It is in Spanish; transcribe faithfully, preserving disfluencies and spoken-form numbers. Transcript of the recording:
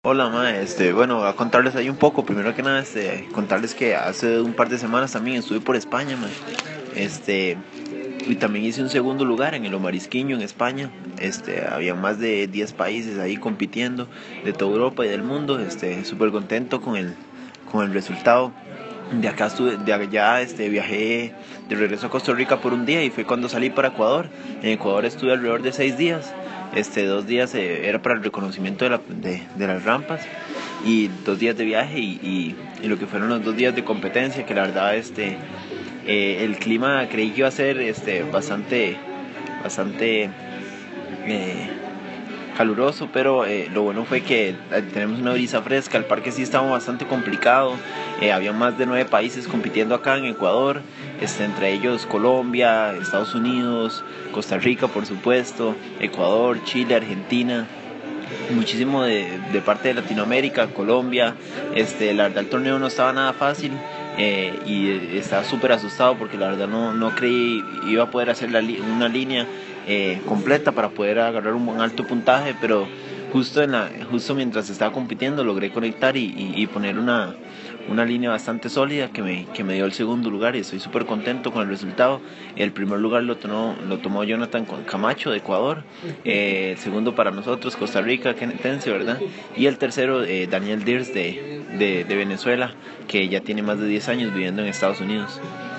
Hola, ma, este, bueno, a contarles ahí un poco. Primero que nada, este, contarles que hace un par de semanas también estuve por España, ma. Este, y también hice un segundo lugar en el Omarisquiño, en España. Este, había más de diez países ahí compitiendo, de toda Europa y del mundo. Este, súper contento con el, con el resultado. De acá estuve, de allá este, viajé de regreso a Costa Rica por un día y fue cuando salí para Ecuador. En Ecuador estuve alrededor de seis días. Este, dos días eh, era para el reconocimiento de, la, de, de las rampas y dos días de viaje y, y, y lo que fueron los dos días de competencia, que la verdad este, eh, el clima creí que iba a ser este, bastante, bastante eh, caluroso, pero eh, lo bueno fue que eh, tenemos una brisa fresca. El parque sí estaba bastante complicado, eh, había más de nueve países compitiendo acá en Ecuador, este, entre ellos Colombia, Estados Unidos, Costa Rica por supuesto, Ecuador, Chile, Argentina, muchísimo de, de parte de Latinoamérica, Colombia. Este, la verdad el torneo no estaba nada fácil. Eh, y estaba súper asustado porque la verdad no, no creí iba a poder hacer la li una línea eh, completa para poder agarrar un buen alto puntaje, pero justo, en la, justo mientras estaba compitiendo logré conectar y, y, y poner una, una línea bastante sólida que me, que me dio el segundo lugar y estoy súper contento con el resultado. El primer lugar lo tomó, lo tomó Jonathan Camacho de Ecuador, eh, el segundo para nosotros Costa Rica, Kenetense, ¿verdad? Y el tercero eh, Daniel Diers de, de, de Venezuela, que ya tiene más de diez años viviendo en Estados Unidos.